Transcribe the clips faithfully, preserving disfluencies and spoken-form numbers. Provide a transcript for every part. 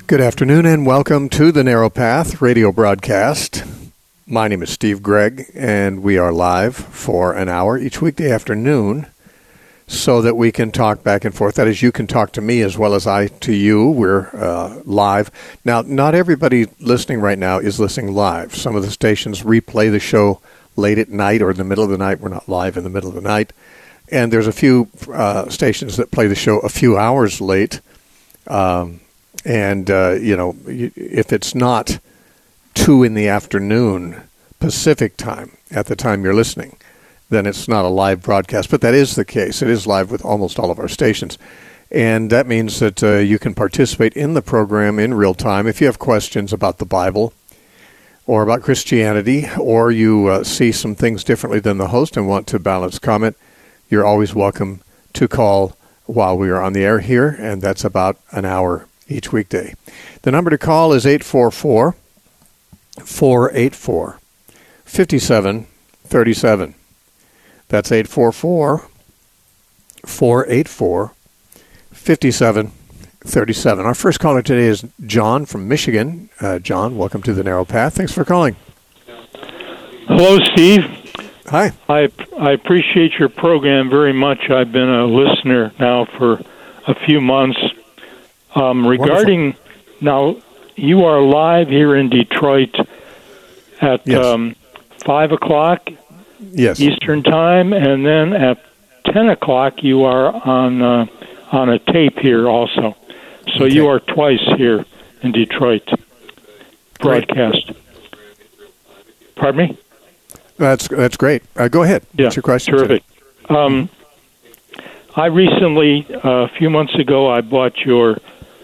Good afternoon and welcome to the Narrow Path radio broadcast. My name is Steve Gregg, and we are live for an hour each weekday afternoon so that we can talk back and forth. That is, you can talk to me as well as I to you. We're uh, live. Now, not everybody listening right now is listening live. Some of the stations replay the show late at night or in the middle of the night. We're not live in the middle of the night. And there's a few uh, stations that play the show a few hours late. Um And, uh, you know, if it's not two in the afternoon Pacific time at the time you're listening, then it's not a live broadcast. But that is the case. It is live with almost all of our stations. And that means that uh, you can participate in the program in real time. If you have questions about the Bible or about Christianity, or you uh, see some things differently than the host and want to balance comment, you're always welcome to call while we are on the air here, and that's about an hour each weekday. The number to call is eight four four, four eight four, five seven three seven. That's eight four four, four eight four, five seven three seven. Our first caller today is John from Michigan. Uh, John, welcome to the Narrow Path. Thanks for calling. Hello, Steve. Hi. I, I appreciate your program very much. I've been a listener now for a few months. Um, regarding, Wonderful. Now, you are live here in Detroit at yes. um, five o'clock yes. Eastern Time, and then at ten o'clock you are on uh, on a tape here also. So okay. you are twice here in Detroit broadcast. Great. Pardon me? That's, that's great. Uh, go ahead. Yeah, What's your question? Terrific. Um, I recently, uh, a few months ago, I bought your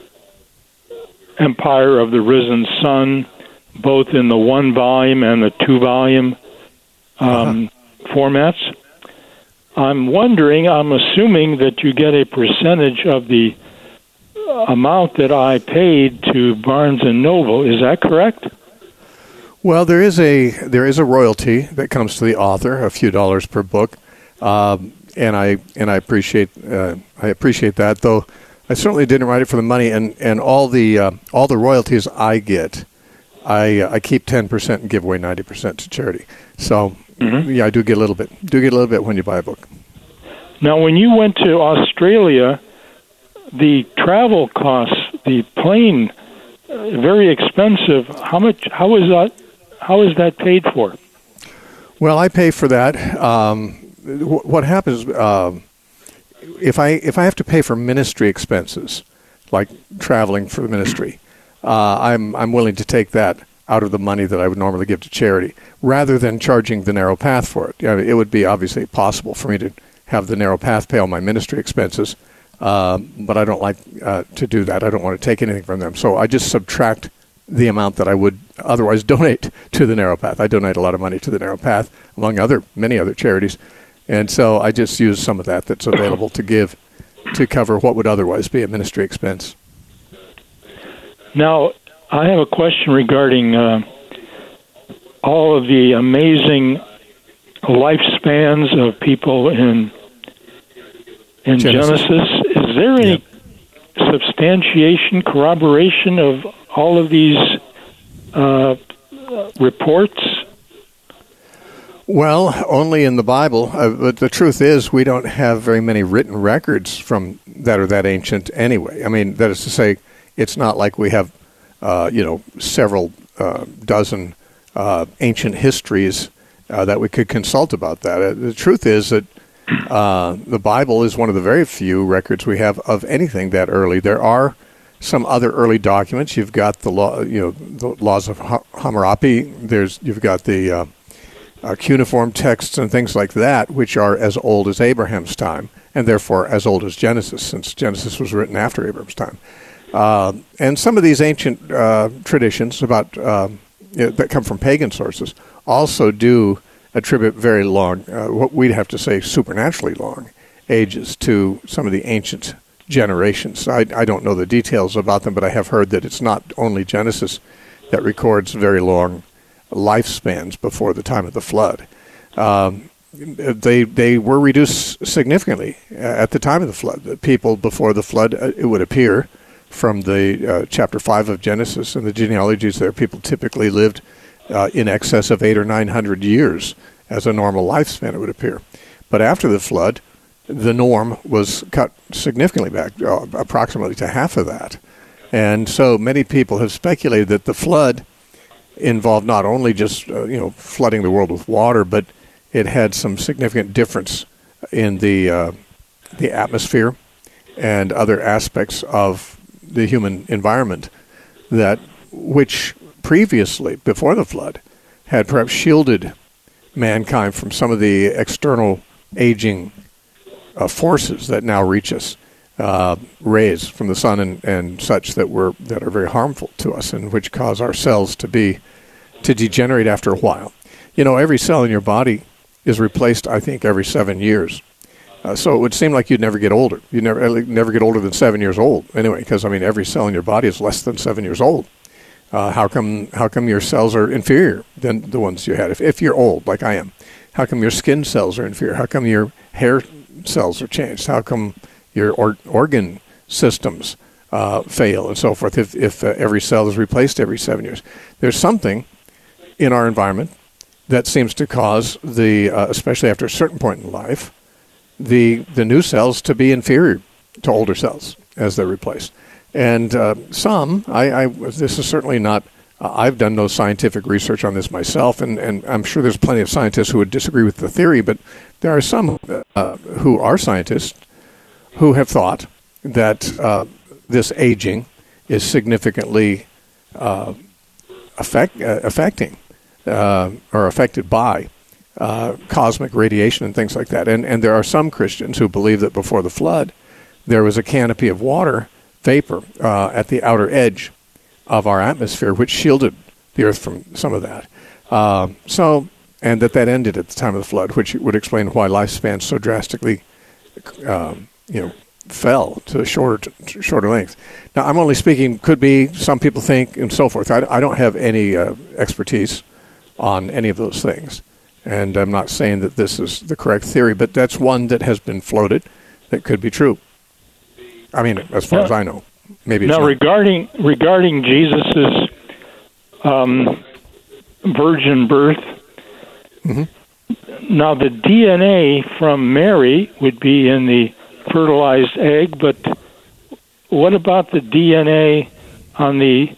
Empire of the Risen Sun, both in the one volume and the two volume um, uh-huh. formats. I'm wondering, I'm assuming that you get a percentage of the amount that I paid to Barnes and Noble. Is that correct? Well, there is a there is a royalty that comes to the author, a few dollars per book, um, and I and I appreciate uh, I appreciate that, though. I certainly didn't write it for the money, and, and all the uh, all the royalties I get, I uh, I keep ten percent and give away ninety percent to charity. So mm-hmm. yeah, I do get a little bit. Do get a little bit when you buy a book. Now, when you went to Australia, the travel costs, the plane, uh, very expensive. How much? How was that? How is that paid for? Well, I pay for that. Um, wh- what happens? Uh, If I if I have to pay for ministry expenses, like traveling for the ministry, uh, I'm I'm willing to take that out of the money that I would normally give to charity, rather than charging the Narrow Path for it. You know, it would be obviously possible for me to have the Narrow Path pay all my ministry expenses, uh, but I don't like uh, to do that. I don't want to take anything from them, so I just subtract the amount that I would otherwise donate to the Narrow Path. I donate a lot of money to the Narrow Path, among other many other charities. And so I just use some of that that's available to give to cover what would otherwise be a ministry expense. Now, I have a question regarding uh, all of the amazing lifespans of people in in Genesis. Genesis. Is there any yep. substantiation, corroboration of all of these uh, reports? Well, only in the Bible. Uh, but the truth is, we don't have very many written records from that are that ancient anyway. I mean, that is to say, it's not like we have, uh, you know, several uh, dozen uh, ancient histories uh, that we could consult about that. Uh, the truth is that uh, the Bible is one of the very few records we have of anything that early. There are some other early documents. You've got the law, you know, the laws of Hammurabi. There's you've got the uh, Uh, cuneiform texts and things like that, which are as old as Abraham's time, and therefore as old as Genesis, since Genesis was written after Abraham's time. Uh, and some of these ancient uh, traditions about uh, you know, that come from pagan sources also do attribute very long, uh, what we'd have to say supernaturally long, ages to some of the ancient generations. I, I don't know the details about them, but I have heard that it's not only Genesis that records very long lifespans before the time of the flood. Um, they they were reduced significantly at the time of the flood. The people before the flood, it would appear, from the uh, chapter five of Genesis and the genealogies there, people typically lived uh, in excess of eight or nine hundred years as a normal lifespan, it would appear. But after the flood, the norm was cut significantly back, uh, approximately to half of that. And so many people have speculated that the flood involved not only just uh, you know flooding the world with water, but it had some significant difference in the uh, the atmosphere and other aspects of the human environment that, which previously, before the flood, had perhaps shielded mankind from some of the external aging uh, forces that now reach us, uh, rays from the sun and, and such that were that are very harmful to us and which cause our cells to be to degenerate after a while. You know, every cell in your body is replaced, I think, every seven years. Uh, so it would seem like you'd never get older. You never never get older than seven years old. Anyway, because I mean, every cell in your body is less than seven years old. Uh, how come? How come your cells are inferior than the ones you had? If if you're old, like I am, how come your skin cells are inferior? How come your hair cells are changed? How come your or, organ systems uh, fail and so forth? If if uh, every cell is replaced every seven years, there's something in our environment that seems to cause the, uh, especially after a certain point in life, the the new cells to be inferior to older cells as they're replaced. And uh, some, I, I this is certainly not, uh, I've done no scientific research on this myself, and, and I'm sure there's plenty of scientists who would disagree with the theory, but there are some uh, who are scientists who have thought that uh, this aging is significantly uh, affect, uh, affecting uh, or affected by Uh, cosmic radiation and things like that. And and there are some Christians who believe that before the flood, there was a canopy of water vapor uh, at the outer edge of our atmosphere, which shielded the Earth from some of that. Uh, so, and that that ended at the time of the flood, which would explain why lifespans so drastically, um, you know, fell to shorter to shorter length. Now, I'm only speaking, could be, some people think, and so forth. I, I don't have any uh, expertise on any of those things. And I'm not saying that this is the correct theory, but that's one that has been floated that could be true. I mean, as far now, as I know, maybe it's now not. regarding regarding Jesus's um, virgin birth. Mm-hmm. Now the D N A from Mary would be in the fertilized egg, but what about the D N A on the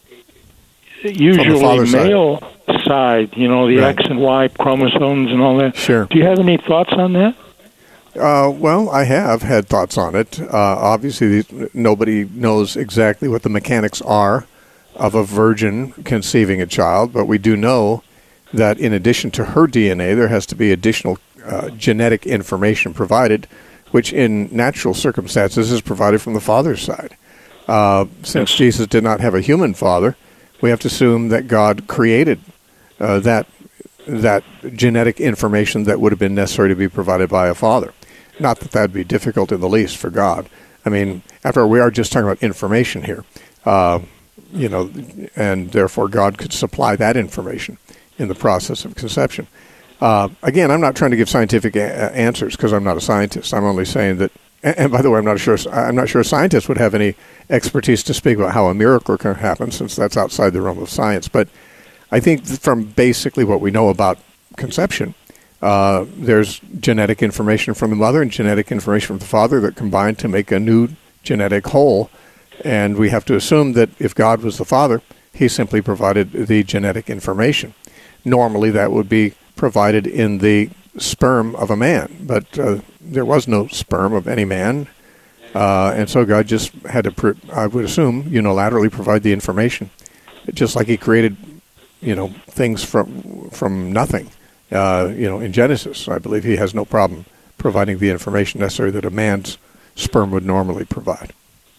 usually the male side. side, you know, the Right. X and Y chromosomes and all that? Sure. Do you have any thoughts on that? Uh, well, I have had thoughts on it. Uh, obviously, nobody knows exactly what the mechanics are of a virgin conceiving a child, but we do know that in addition to her D N A, there has to be additional uh, genetic information provided, which in natural circumstances is provided from the father's side. Uh, since Jesus did not have a human father, we have to assume that God created uh, that that genetic information that would have been necessary to be provided by a father. Not that that would be difficult in the least for God. I mean, after all, we are just talking about information here, uh, you know, and therefore God could supply that information in the process of conception. Uh, again, I'm not trying to give scientific a- answers because I'm not a scientist. I'm only saying that. And, and by the way, I'm not sure. I'm not sure a scientist would have any expertise to speak about how a miracle can happen, since that's outside the realm of science. But I think from basically what we know about conception, uh, there's genetic information from the mother and genetic information from the father that combine to make a new genetic whole. And we have to assume that if God was the father, he simply provided the genetic information. Normally, that would be provided in the sperm of a man, but uh, there was no sperm of any man. Uh, and so God just had to, pr- I would assume, unilaterally provide the information, just like he created, you know, things from from nothing. Uh, you know, in Genesis, I believe he has no problem providing the information necessary that a man's sperm would normally provide.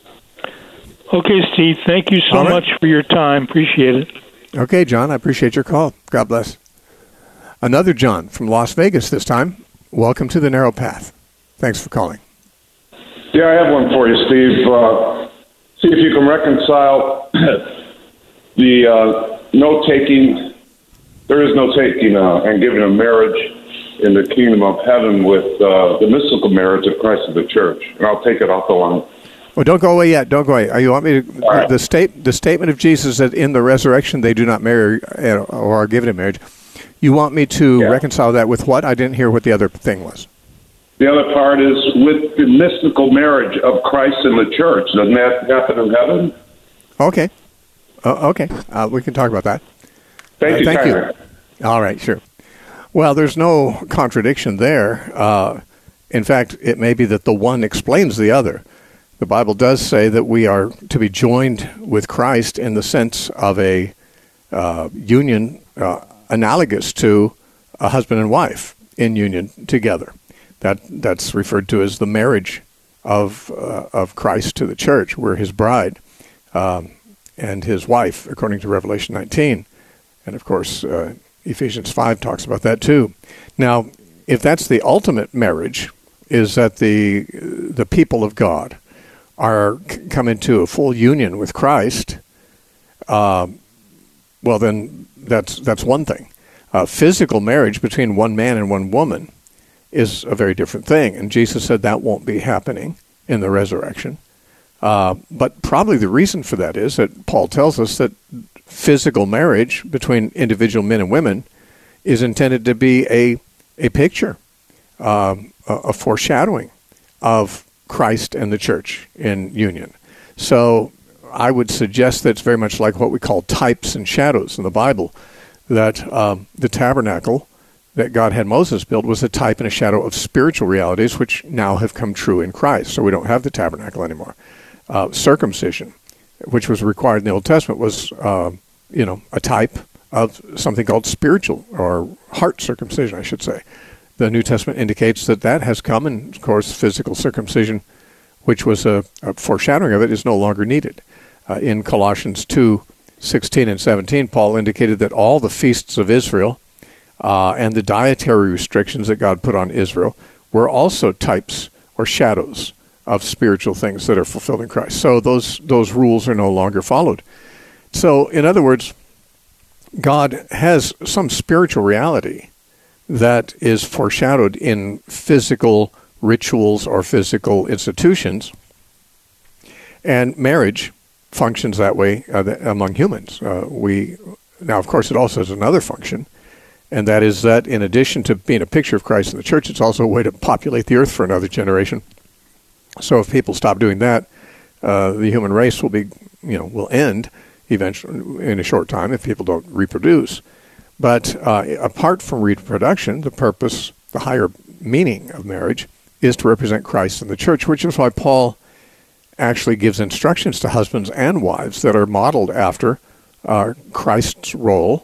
Okay, Steve, thank you so All right. much for your time. Appreciate it. Okay, John, I appreciate your call. God bless. Another John from Las Vegas this time. Welcome to the Narrow Path. Thanks for calling. Yeah, I have one for you, Steve. Uh, see if you can reconcile the uh, no-taking, there is no taking uh, and giving of marriage in the kingdom of heaven with uh, the mystical marriage of Christ of the church. And I'll take it off the line. Oh, don't go away yet. Don't go away. Are you want me to All right. the state the statement of Jesus that in the resurrection they do not marry uh, or are given in marriage? You want me to Yeah. reconcile that with what? I didn't hear what the other thing was. The other part is with the mystical marriage of Christ and the church. Doesn't that happen in heaven? Okay. Uh, okay. Uh, we can talk about that. Thank Uh, you, thank Tyler. you. All right, sure. Well, there's no contradiction there. Uh, in fact, it may be that the one explains the other. The Bible does say that we are to be joined with Christ in the sense of a uh, union uh, analogous to a husband and wife in union together. That that's referred to as the marriage of uh, of Christ to the church. We're his bride um, and his wife, according to Revelation nineteen. And of course, uh, Ephesians five talks about that too. Now, if that's the ultimate marriage, is that the the people of God are come into a full union with Christ, uh, well, then that's that's one thing. Uh, physical marriage between one man and one woman is a very different thing, and Jesus said that won't be happening in the resurrection. Uh, but probably the reason for that is that Paul tells us that physical marriage between individual men and women is intended to be a a picture, um, a, a foreshadowing of Christ and the church in union. So I would suggest that it's very much like what we call types and shadows in the Bible, that um, the tabernacle that God had Moses build was a type and a shadow of spiritual realities which now have come true in Christ. So we don't have the tabernacle anymore. Uh, circumcision, which was required in the Old Testament, was uh, you know a type of something called spiritual or heart circumcision, I should say. The New Testament indicates that that has come, and of course physical circumcision, which was a, a foreshadowing of it, is no longer needed. Uh, in Colossians two sixteen and seventeen, Paul indicated that all the feasts of Israel uh, and the dietary restrictions that God put on Israel were also types or shadows of spiritual things that are fulfilled in Christ. So those those rules are no longer followed. So, in other words, God has some spiritual reality that is foreshadowed in physical rituals or physical institutions, and marriage functions that way uh, th- among humans. Uh, we now, of course, it also has another function, and that is that in addition to being a picture of Christ in the church, it's also a way to populate the earth for another generation. So if people stop doing that, uh, the human race will be, you know, will end eventually in a short time if people don't reproduce. But uh, apart from reproduction, the purpose, the higher meaning of marriage is to represent Christ in the church, which is why Paul actually gives instructions to husbands and wives that are modeled after uh, Christ's role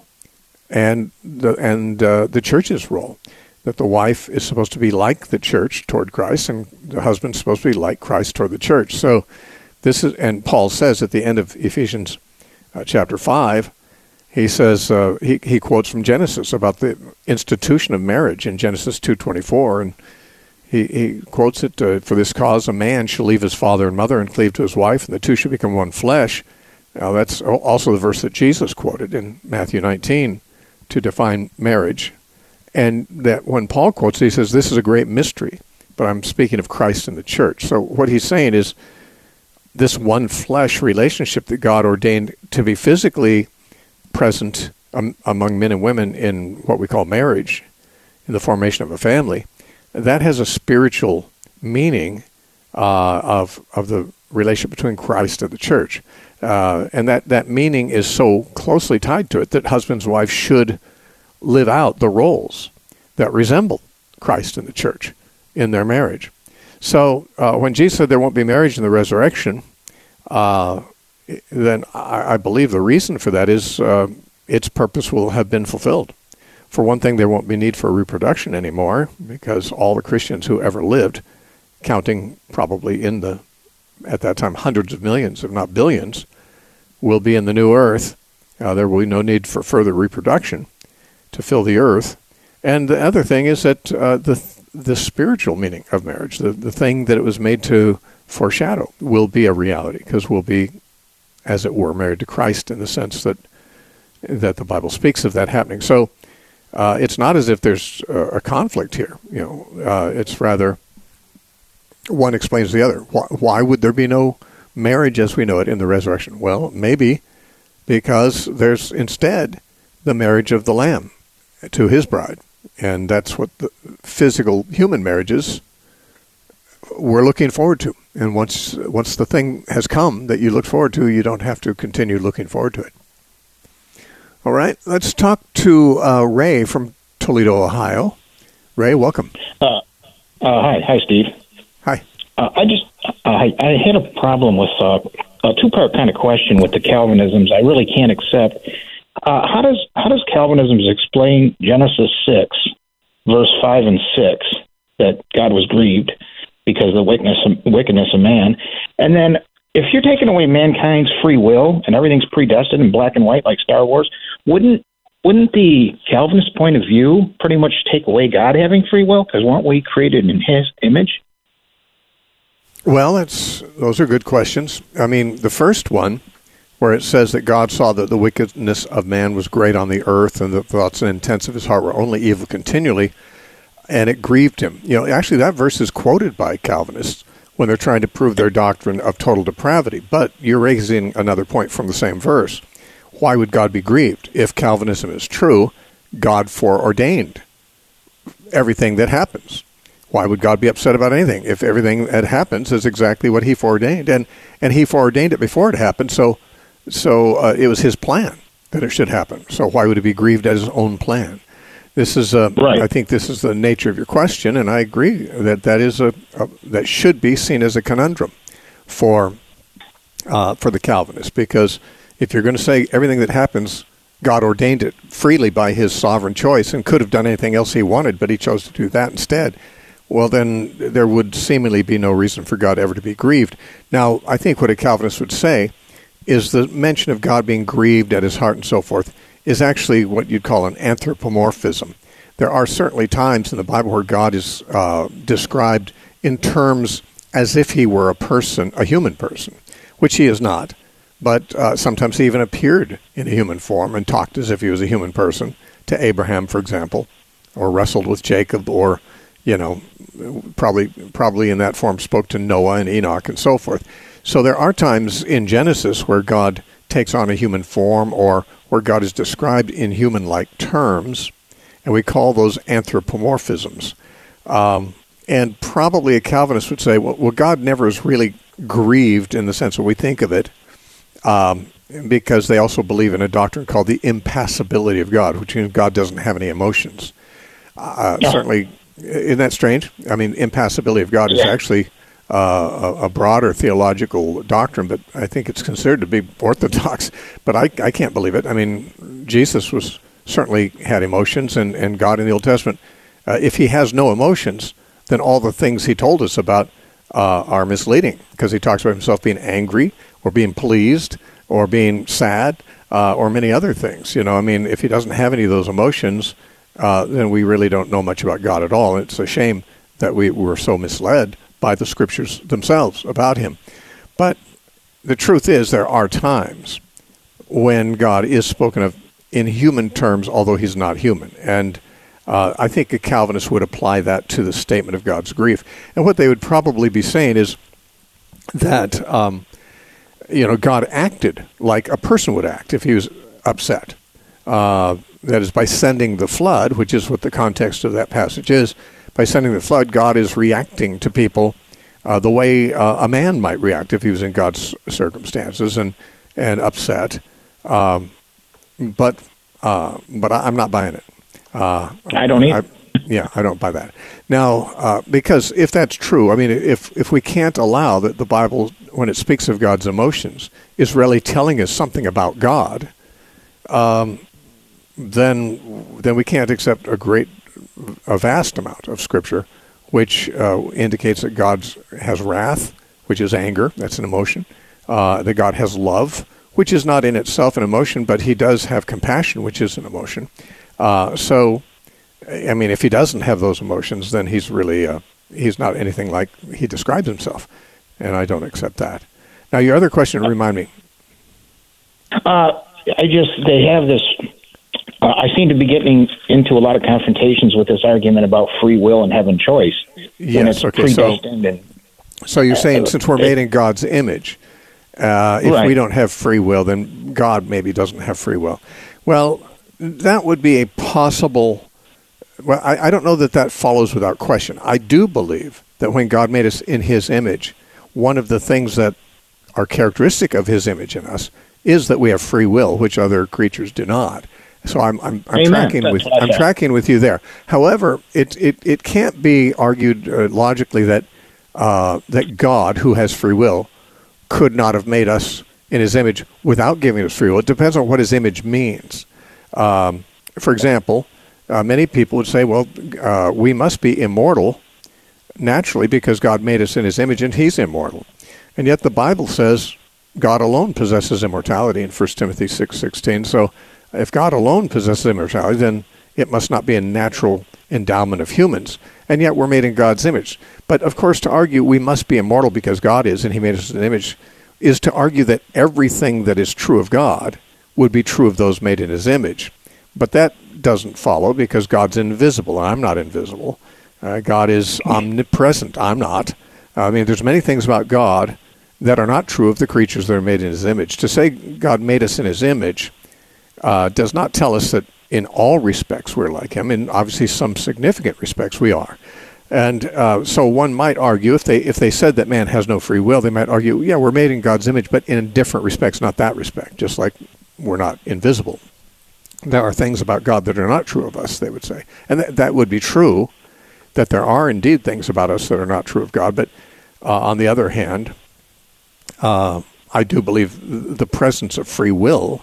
and the, and uh, the church's role. That the wife is supposed to be like the church toward Christ, and the husband's supposed to be like Christ toward the church. So this is, and Paul says at the end of Ephesians uh, chapter five, he says, uh, he, he quotes from Genesis about the institution of marriage in Genesis two twenty-four, and he, he quotes it, uh, for this cause a man shall leave his father and mother and cleave to his wife, and the two shall become one flesh. Now that's also the verse that Jesus quoted in Matthew nineteen to define marriage. And that when Paul quotes it, he says, this is a great mystery, but I'm speaking of Christ and the church. So what he's saying is this one flesh relationship that God ordained to be physically present um, among men and women in what we call marriage, in the formation of a family, that has a spiritual meaning uh, of of the relationship between Christ and the church. Uh, and that, that meaning is so closely tied to it that husbands and wives should live out the roles that resemble Christ and the church in their marriage. So uh, when Jesus said there won't be marriage in the resurrection, uh, then I, I believe the reason for that is uh, its purpose will have been fulfilled. For one thing, there won't be need for reproduction anymore because all the Christians who ever lived, counting probably in the, at that time, hundreds of millions, if not billions, will be in the new earth. Uh, there will be no need for further reproduction to fill the earth. And the other thing is that uh, the the spiritual meaning of marriage, the, the thing that it was made to foreshadow, will be a reality because we'll be, as it were, married to Christ in the sense that that the Bible speaks of that happening. So uh, it's not as if there's a, a conflict here. You know, uh, it's rather one explains the other. Why, why would there be no marriage as we know it in the resurrection? Well, maybe because there's instead the marriage of the Lamb to his bride. And that's what the physical human marriages we're looking forward to. And once once the thing has come that you look forward to, you don't have to continue looking forward to it. All right, let's talk to uh, Ray from Toledo, Ohio. Ray, welcome. Uh, uh, hi, hi, Steve. Hi. Uh, I just uh, I, I had a problem with uh, a two-part kind of question with the Calvinisms. I really can't accept. Uh, how does how does Calvinism explain Genesis six, verse five and six, that God was grieved because of the wickedness of, wickedness of man? And then, if you're taking away mankind's free will and everything's predestined in black and white like Star Wars, wouldn't wouldn't the Calvinist point of view pretty much take away God having free will? Because weren't we created in His image? Well, it's those are good questions. I mean, the first one, where it says that God saw that the wickedness of man was great on the earth, and the thoughts and intents of his heart were only evil continually, and it grieved him. You know, actually, that verse is quoted by Calvinists when they're trying to prove their doctrine of total depravity. But you're raising another point from the same verse. Why would God be grieved? If Calvinism is true, God foreordained everything that happens. Why would God be upset about anything if everything that happens is exactly what he foreordained? And and he foreordained it before it happened, so so uh, it was his plan that it should happen. So why would he be grieved at his own plan? This is a, right. I think this is the nature of your question, and I agree that that is a, a that should be seen as a conundrum for uh, for the Calvinists, because if you're going to say everything that happens, God ordained it freely by his sovereign choice and could have done anything else he wanted, but he chose to do that instead, well, then there would seemingly be no reason for God ever to be grieved. Now, I think what a Calvinist would say is the mention of God being grieved at his heart and so forth is actually what you'd call an anthropomorphism. There are certainly times in the Bible where God is uh, described in terms as if he were a person, a human person, which he is not. But uh, sometimes he even appeared in a human form and talked as if he was a human person to Abraham, for example, or wrestled with Jacob, or, you know, probably probably in that form spoke to Noah and Enoch and so forth. So there are times in Genesis where God takes on a human form, or where God is described in human-like terms, and we call those anthropomorphisms. Um, and probably a Calvinist would say, well, well, God never is really grieved in the sense that we think of it, um, because they also believe in a doctrine called the impassibility of God, which means God doesn't have any emotions. Uh, yeah. Certainly, isn't that strange? I mean, impassibility of God is yeah. actually uh, a, a broader theological doctrine, but I think it's considered to be orthodox. But I, I can't believe it. I mean, Jesus was certainly had emotions, and, and God in the Old Testament, uh, if he has no emotions, then all the things he told us about uh, are misleading, because he talks about himself being angry or being pleased or being sad uh, or many other things. You know, I mean, if he doesn't have any of those emotions, uh, then we really don't know much about God at all. It's a shame that we were so misled by the scriptures themselves about him. But the truth is, there are times when God is spoken of in human terms, although he's not human. And uh, I think a Calvinist would apply that to the statement of God's grief. And what they would probably be saying is that, um, you know, God acted like a person would act if he was upset. Uh, that is, by sending the flood, which is what the context of that passage is. By sending the flood, God is reacting to people uh, the way uh, a man might react if he was in God's circumstances and, and upset. Um, but uh, but I, I'm not buying it. Uh, I don't either. I, yeah, I don't buy that. Now, uh, because if that's true, I mean, if if we can't allow that the Bible, when it speaks of God's emotions, is really telling us something about God, um, then then we can't accept a great, a vast amount of Scripture, which uh, indicates that God has wrath, which is anger, that's an emotion, uh, that God has love, which is not in itself an emotion, but he does have compassion, which is an emotion. Uh, so, I mean, if he doesn't have those emotions, then he's really, uh, he's not anything like he describes himself, and I don't accept that. Now, your other question, remind me. Uh, I just, they have this, uh, I seem to be getting into a lot of confrontations with this argument about free will and having choice. Yes, it's okay, so, and, So you're saying since we're made in God's image, uh, if Right. we don't have free will, then God maybe doesn't have free will. Well, that would be a possible... Well, I, I don't know that that follows without question. I do believe that when God made us in his image, one of the things that are characteristic of his image in us is that we have free will, which other creatures do not. So I'm I'm, I'm tracking That's with what I I'm thought. tracking with you there. However, it it, it can't be argued uh, logically that uh, that God, who has free will, could not have made us in his image without giving us free will. It depends on what his image means. Um, for example, uh, many people would say, well, uh, we must be immortal naturally because God made us in his image and he's immortal. And yet the Bible says God alone possesses immortality in First Timothy six sixteen. So if God alone possesses immortality, then it must not be a natural endowment of humans. And yet we're made in God's image. But of course, to argue we must be immortal because God is and he made us in an image is to argue that everything that is true of God would be true of those made in his image. But that doesn't follow because God's invisible, and I'm not invisible. Uh, God is omnipresent. I'm not. I mean, there's many things about God that are not true of the creatures that are made in his image. To say God made us in his image uh, does not tell us that in all respects we're like him. In obviously some significant respects we are. And uh, so one might argue, if they if they said that man has no free will, they might argue, yeah, we're made in God's image, but in different respects, not that respect, just like we're not invisible. There are things about God that are not true of us, they would say. And th- that would be true, that there are indeed things about us that are not true of God. But uh, on the other hand, uh, I do believe th- the presence of free will,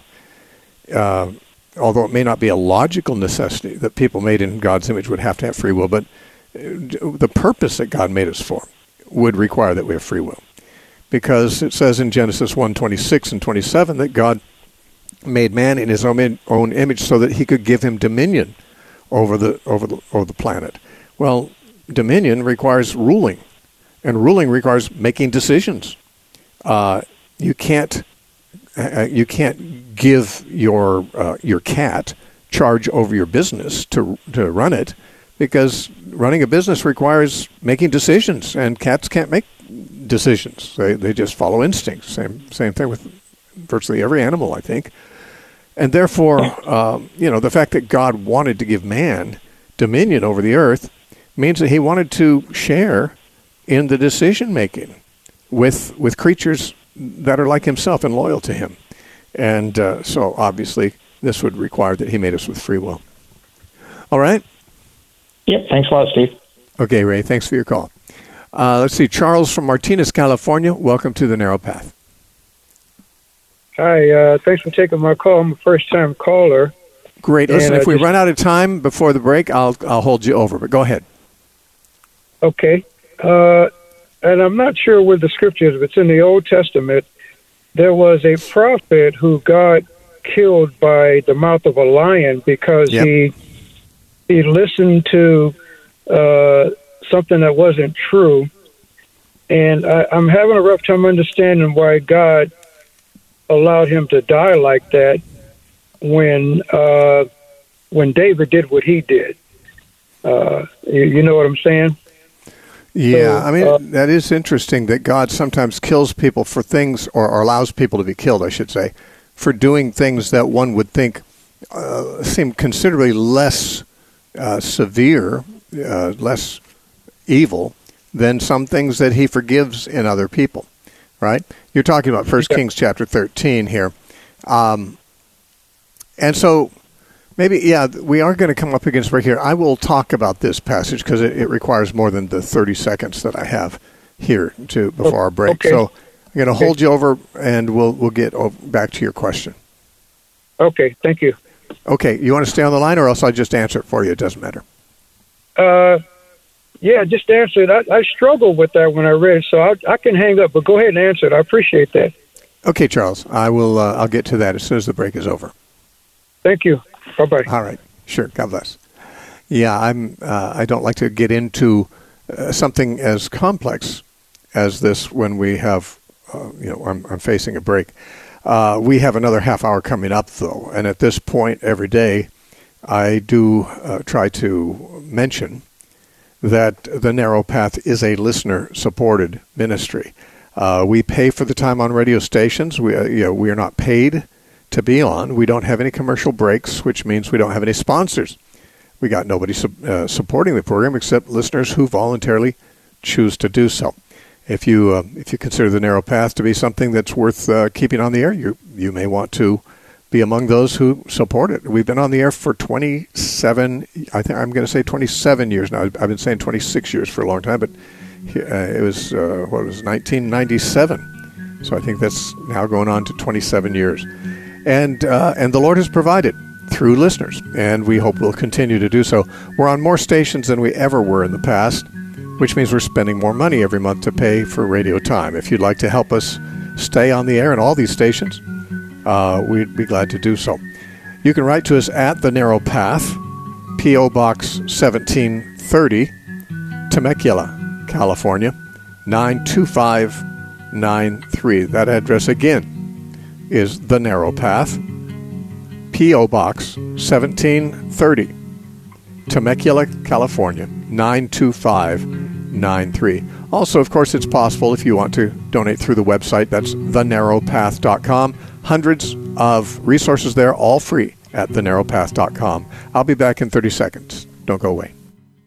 uh, although it may not be a logical necessity that people made in God's image would have to have free will, but the purpose that God made us for would require that we have free will. Because it says in Genesis one twenty-six and twenty-seven that God made man in his own, own image so that he could give him dominion over the over the over the planet. Well, dominion requires ruling, and ruling requires making decisions. Uh, you can't uh, you can't give your uh, your cat charge over your business to to run it, because running a business requires making decisions, and cats can't make decisions. They they just follow instincts. Same same thing with virtually every animal, I think. And therefore, um, you know, the fact that God wanted to give man dominion over the earth means that he wanted to share in the decision making with with creatures that are like himself and loyal to him. And uh, so obviously this would require that he made us with free will. All right? Yep. Thanks a lot, Steve. Okay, Ray. Thanks for your call. Uh, let's see. Charles from Martinez, California. Welcome to the Narrow Path. Hi. Uh, thanks for taking my call. I'm a first-time caller. Great. Listen, And, uh, if we just- run out of time before the break, I'll I'll hold you over. But go ahead. Okay. Uh, and I'm not sure where the scripture is, but it's in the Old Testament. There was a prophet who got killed by the mouth of a lion because Yep. he he listened to uh, something that wasn't true. And I, I'm having a rough time understanding why God allowed him to die like that when uh, when David did what he did. Uh, you, you know what I'm saying? Yeah, So, I mean, uh, that is interesting that God sometimes kills people for things, or, or allows people to be killed, I should say, for doing things that one would think uh, seem considerably less uh, severe, uh, less evil than some things that he forgives in other people, right? You're talking about First Yeah. Kings chapter thirteen here. Um, and so maybe, yeah, we are going to come up against break here. I will talk about this passage because it, it requires more than the thirty seconds that I have here to before our break. Okay. So I'm going to Okay. hold you over, and we'll we'll get over, back to your question. Okay, thank you. Okay, you want to stay on the line, or else I'll just answer it for you. It doesn't matter. Uh, yeah, just answer it. I, I struggled with that when I read it, so I, I can hang up, but go ahead and answer it. I appreciate that. Okay, Charles, I will. Uh, I'll get to that as soon as the break is over. Thank you. Bye-bye. All right. Sure. God bless. Yeah, I'm. Uh, I don't like to get into uh, something as complex as this when we have, uh, you know, I'm, I'm facing a break. Uh, we have another half hour coming up, though, and at this point every day, I do uh, try to mention that The Narrow Path is a listener-supported ministry. Uh, we pay for the time on radio stations. We, uh, you know, we are not paid to be on. We don't have any commercial breaks, which means we don't have any sponsors. We got nobody su- uh, supporting the program except listeners who voluntarily choose to do so. If you uh, if you consider The Narrow Path to be something that's worth uh, keeping on the air, you you may want to be among those who support it. We've been on the air for twenty-seven. I think I'm going to say twenty-seven years now. I've been saying twenty-six years for a long time, but uh, it was uh, what was nineteen ninety-seven. So I think that's now going on to twenty-seven years, and uh, and the Lord has provided through listeners, and we hope we'll continue to do so. We're on more stations than we ever were in the past, which means we're spending more money every month to pay for radio time. If you'd like to help us stay on the air in all these stations, uh, we'd be glad to do so. You can write to us at The Narrow Path, P O. Box seventeen thirty, Temecula, California, nine two five nine three. That address again is The Narrow Path, P O. Box seventeen thirty, Temecula, California, nine two five nine three. Also, of course, it's possible if you want to donate through the website. That's the narrow path dot com. Hundreds of resources there, all free at the narrow path dot com. I'll be back in thirty seconds. Don't go away.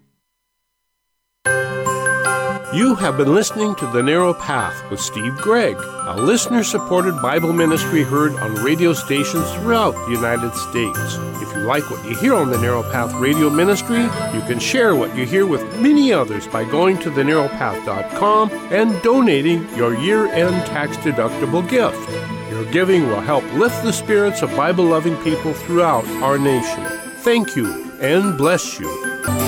You have been listening to The Narrow Path with Steve Gregg, a listener-supported Bible ministry heard on radio stations throughout the United States. If you like what you hear on The Narrow Path Radio Ministry, you can share what you hear with many others by going to the narrow path dot com and donating your year-end tax-deductible gift. Your giving will help lift the spirits of Bible-loving people throughout our nation. Thank you and bless you.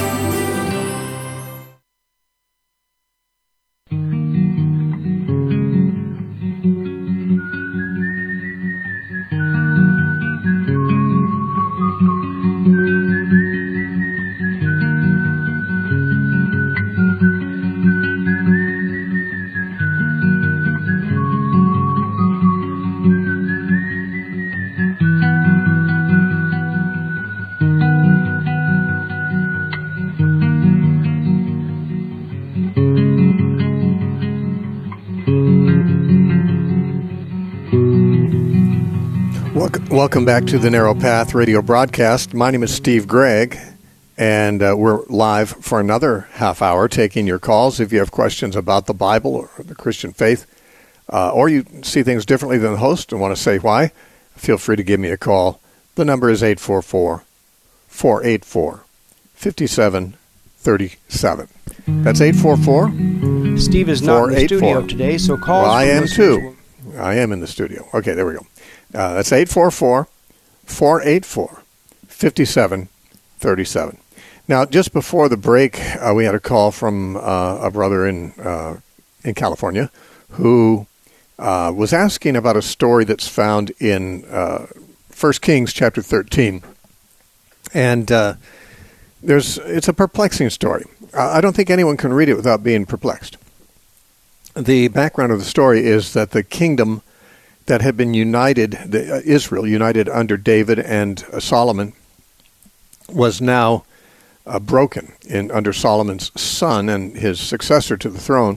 Welcome back to the Narrow Path radio broadcast. My name is Steve Gregg, and uh, we're live for another half hour taking your calls. If you have questions about the Bible or the Christian faith, uh, or you see things differently than the host and want to say why, feel free to give me a call. The number is eight four four, four eight four, five seven three seven. That's eight four four. Steve is not in the studio today, so calls. Well, I am too. I am in the studio. Okay, there we go. Uh, that's eight four four, four eight four, five seven three seven. Now, just before the break, uh, we had a call from uh, a brother in uh, in California who uh, was asking about a story that's found in uh, First Kings chapter thirteen. And uh, there's it's a perplexing story. I don't think anyone can read it without being perplexed. The background of the story is that the kingdom that had been united, the, uh, Israel, united under David and uh, Solomon, was now uh, broken in under Solomon's son and his successor to the throne,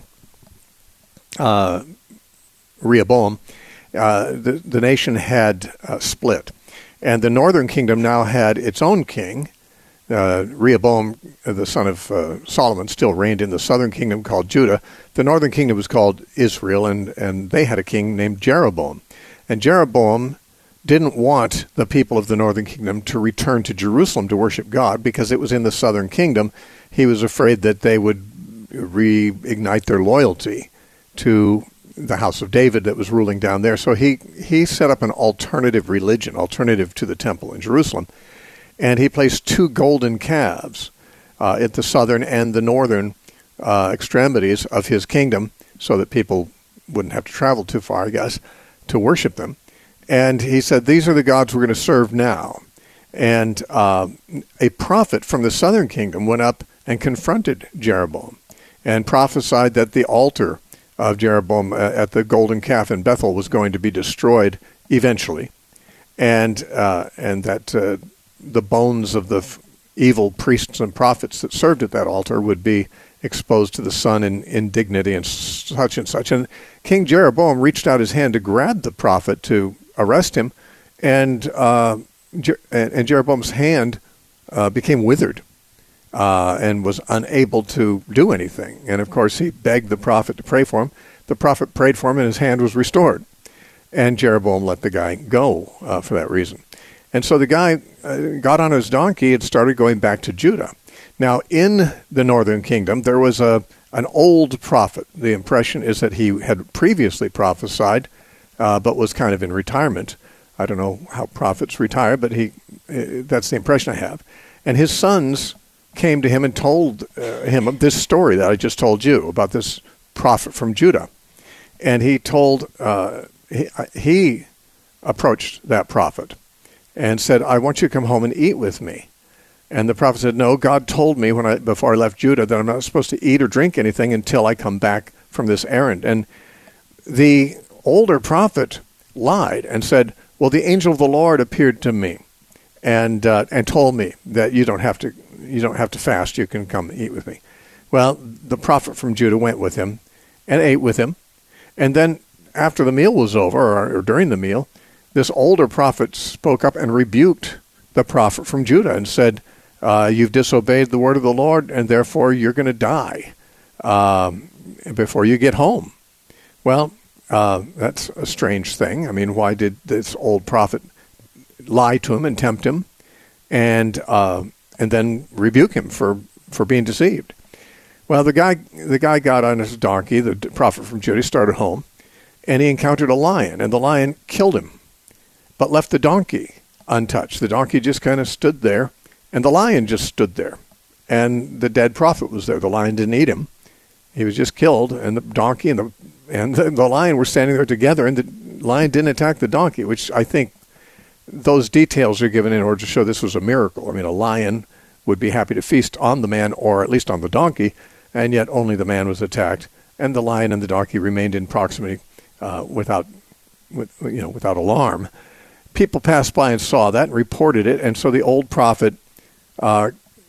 uh, Rehoboam. Uh, the, the nation had uh, split. And the northern kingdom now had its own king. Uh, Rehoboam, the son of uh, Solomon, still reigned in the southern kingdom called Judah. The northern kingdom was called Israel, and, and they had a king named Jeroboam. And Jeroboam didn't want the people of the northern kingdom to return to Jerusalem to worship God because it was in the southern kingdom. He was afraid that they would reignite their loyalty to the house of David that was ruling down there. So he, he set up an alternative religion, alternative to the temple in Jerusalem. And he placed two golden calves uh, at the southern and the northern uh, extremities of his kingdom so that people wouldn't have to travel too far, I guess, to worship them. And he said, these are the gods we're going to serve now. And uh, a prophet from the southern kingdom went up and confronted Jeroboam and prophesied that the altar of Jeroboam at the golden calf in Bethel was going to be destroyed eventually, and uh, and that uh, the bones of the evil priests and prophets that served at that altar would be exposed to the sun in indignity and such and such. And King Jeroboam reached out his hand to grab the prophet to arrest him, and uh, Jer- and Jeroboam's hand uh, became withered uh, and was unable to do anything. And of course, he begged the prophet to pray for him. The prophet prayed for him, and his hand was restored. And Jeroboam let the guy go uh, for that reason. And so the guy uh, got on his donkey and started going back to Judah. Now, in the northern kingdom, there was a an old prophet. The impression is that he had previously prophesied, uh, but was kind of in retirement. I don't know how prophets retire, but he uh, that's the impression I have. And his sons came to him and told uh, him this story that I just told you about this prophet from Judah. And he told, uh, he, he approached that prophet and said, I want you to come home and eat with me. And the prophet said, no, God told me when I before I left Judah that I'm not supposed to eat or drink anything until I come back from this errand. And the older prophet lied and said, well, the angel of the Lord appeared to me and uh, and told me that you don't have to you don't have to fast. You can come eat with me. Well, the prophet from Judah went with him and ate with him. And then after the meal was over, or, or during the meal, this older prophet spoke up and rebuked the prophet from Judah and said, uh, you've disobeyed the word of the Lord, and therefore you're going to die um, before you get home. Well, uh, that's a strange thing. I mean, why did this old prophet lie to him and tempt him and uh, and then rebuke him for, for being deceived? Well, the guy the guy got on his donkey, the prophet from Judah, started home, and he encountered a lion, and the lion killed him, but left the donkey untouched. The donkey just kind of stood there, and the lion just stood there, and the dead prophet was there. The lion didn't eat him. He was just killed, and the donkey and the and the, the lion were standing there together, and the lion didn't attack the donkey, which I think those details are given in order to show this was a miracle. I mean, a lion would be happy to feast on the man, or at least on the donkey, and yet only the man was attacked, and the lion and the donkey remained in proximity uh, without, with, you know, without alarm. People passed by and saw that and reported it, and so the old prophet uh,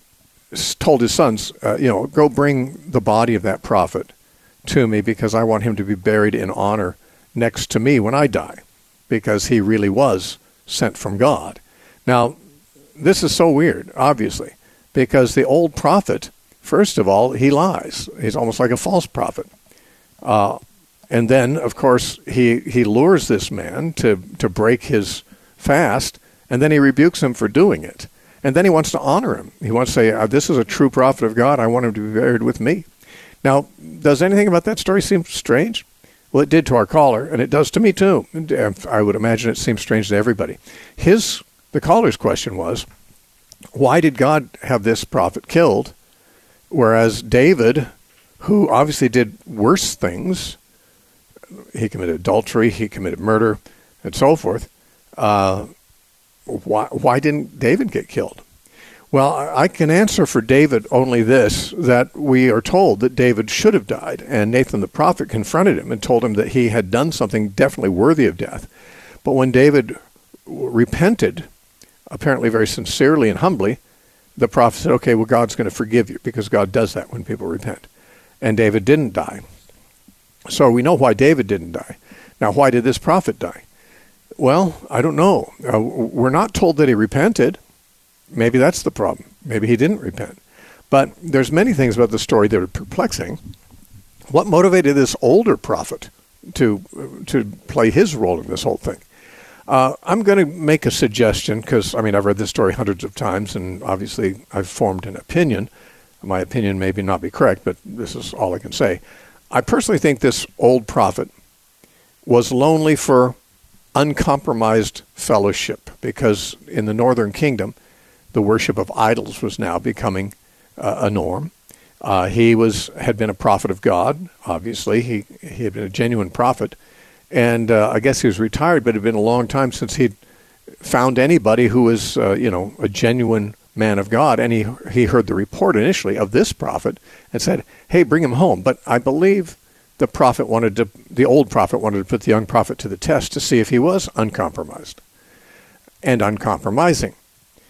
told his sons, uh, you know, go bring the body of that prophet to me because I want him to be buried in honor next to me when I die, because he really was sent from God. Now, this is so weird, obviously, because the old prophet, first of all, he lies. He's almost like a false prophet. Uh, and then, of course, he, he lures this man to, to break his fast, and then he rebukes him for doing it. And then he wants to honor him. He wants to say, this is a true prophet of God. I want him to be buried with me. Now, does anything about that story seem strange? Well, it did to our caller, and it does to me too. I would imagine it seems strange to everybody. His, the caller's question was, why did God have this prophet killed, whereas David, who obviously did worse things, he committed adultery, he committed murder, and so forth, uh, why, why didn't David get killed? Well, I can answer for David only this, that we are told that David should have died, and Nathan the prophet confronted him and told him that he had done something definitely worthy of death. But when David repented, apparently very sincerely and humbly, the prophet said, okay, well, God's going to forgive you, because God does that when people repent. And David didn't die. So we know why David didn't die. Now, why did this prophet die? Well, I don't know. Uh, we're not told that he repented. Maybe that's the problem. Maybe he didn't repent. But there's many things about the story that are perplexing. What motivated this older prophet to to play his role in this whole thing? Uh, I'm going to make a suggestion because, I mean, I've read this story hundreds of times, and obviously I've formed an opinion. My opinion may not be correct, but this is all I can say. I personally think this old prophet was lonely for uncompromised fellowship, because in the northern kingdom, the worship of idols was now becoming uh, a norm. Uh, he was had been a prophet of God, obviously. He he had been a genuine prophet. And uh, I guess he was retired, but it had been a long time since he'd found anybody who was, uh, you know, a genuine man of God. And he he heard the report initially of this prophet and said, hey, bring him home. But I believe the prophet wanted to, the old prophet wanted to put the young prophet to the test to see if he was uncompromised and uncompromising.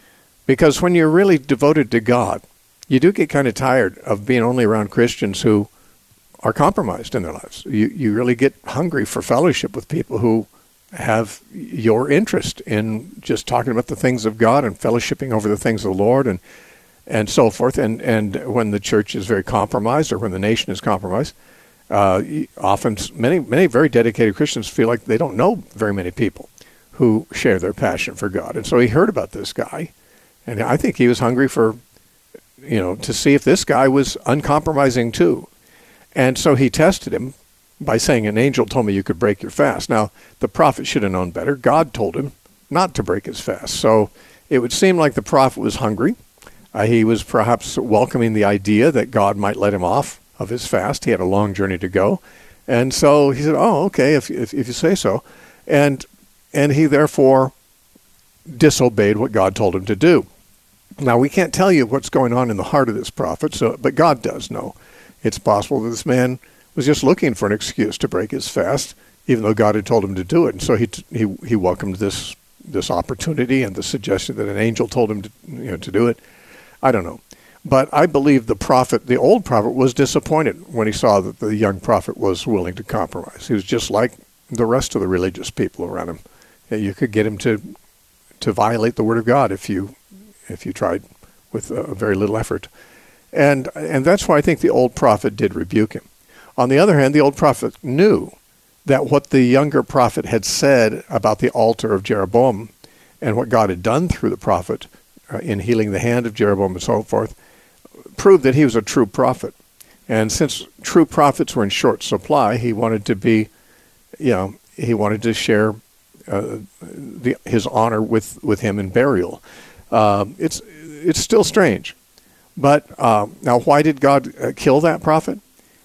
Because when you're really devoted to God, you do get kind of tired of being only around Christians who are compromised in their lives. You you really get hungry for fellowship with people who have your interest in just talking about the things of God and fellowshipping over the things of the Lord and and so forth. And, and when the church is very compromised or when the nation is compromised, uh, often many many very dedicated Christians feel like they don't know very many people who share their passion for God. And so he heard about this guy, and I think he was hungry for, you know, to see if this guy was uncompromising too. And so he tested him by saying, an angel told me you could break your fast. Now, the prophet should have known better. God told him not to break his fast. So it would seem like the prophet was hungry. Uh, he was perhaps welcoming the idea that God might let him off of his fast. He had a long journey to go. And so he said, oh, okay, if, if, if you say so. And, and he therefore disobeyed what God told him to do. Now, we can't tell you what's going on in the heart of this prophet, so but God does know. It's possible that this man was just looking for an excuse to break his fast, even though God had told him to do it. And so he he he welcomed this this opportunity and the suggestion that an angel told him to, you know, to do it. I don't know. But I believe the prophet, the old prophet, was disappointed when he saw that the young prophet was willing to compromise. He was just like the rest of the religious people around him. You could get him to to violate the word of God if you if you tried with uh, very little effort. And and that's why I think the old prophet did rebuke him. On the other hand, the old prophet knew that what the younger prophet had said about the altar of Jeroboam and what God had done through the prophet uh, in healing the hand of Jeroboam and so forth proved that he was a true prophet. And since true prophets were in short supply, he wanted to be, you know, he wanted to share uh, the, his honor with, with him in burial. Uh, it's it's still strange. But uh, now, why did God uh, kill that prophet?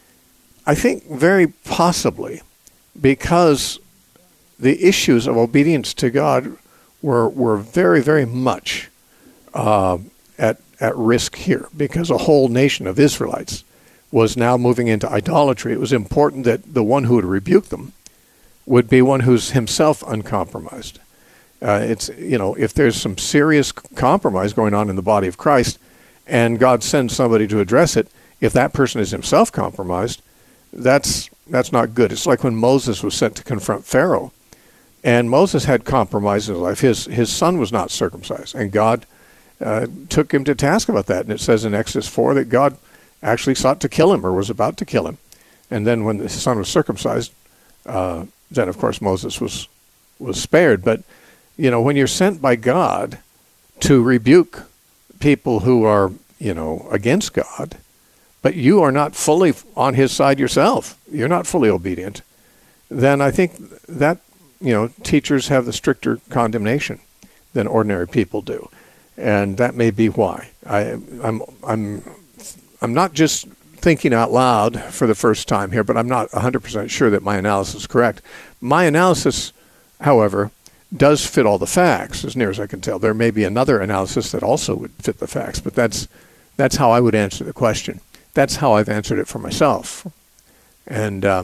I think very possibly because the issues of obedience to God were were very, very much uh, at at risk here, because a whole nation of Israelites was now moving into idolatry. It was important that the one who would rebuke them would be one who's himself uncompromised. Uh, it's you know, if there's some serious compromise going on in the body of Christ, and God sends somebody to address it, if that person is himself compromised, that's that's not good. It's like when Moses was sent to confront Pharaoh, and Moses had compromise in his life. His his son was not circumcised, and God uh, took him to task about that. And it says in Exodus four that God actually sought to kill him, or was about to kill him. And then when his son was circumcised, uh, then of course Moses was was spared. But you know, when you're sent by God to rebuke people who are, you know, against God, but you are not fully on his side yourself, you're not fully obedient, then I think that, you know, teachers have the stricter condemnation than ordinary people do. And that may be why. I, I'm I'm I'm not just thinking out loud for the first time here, but I'm not one hundred percent sure that my analysis is correct. My analysis, however, does fit all the facts, as near as I can tell. There may be another analysis that also would fit the facts, but that's that's how I would answer the question. That's how I've answered it for myself. And uh,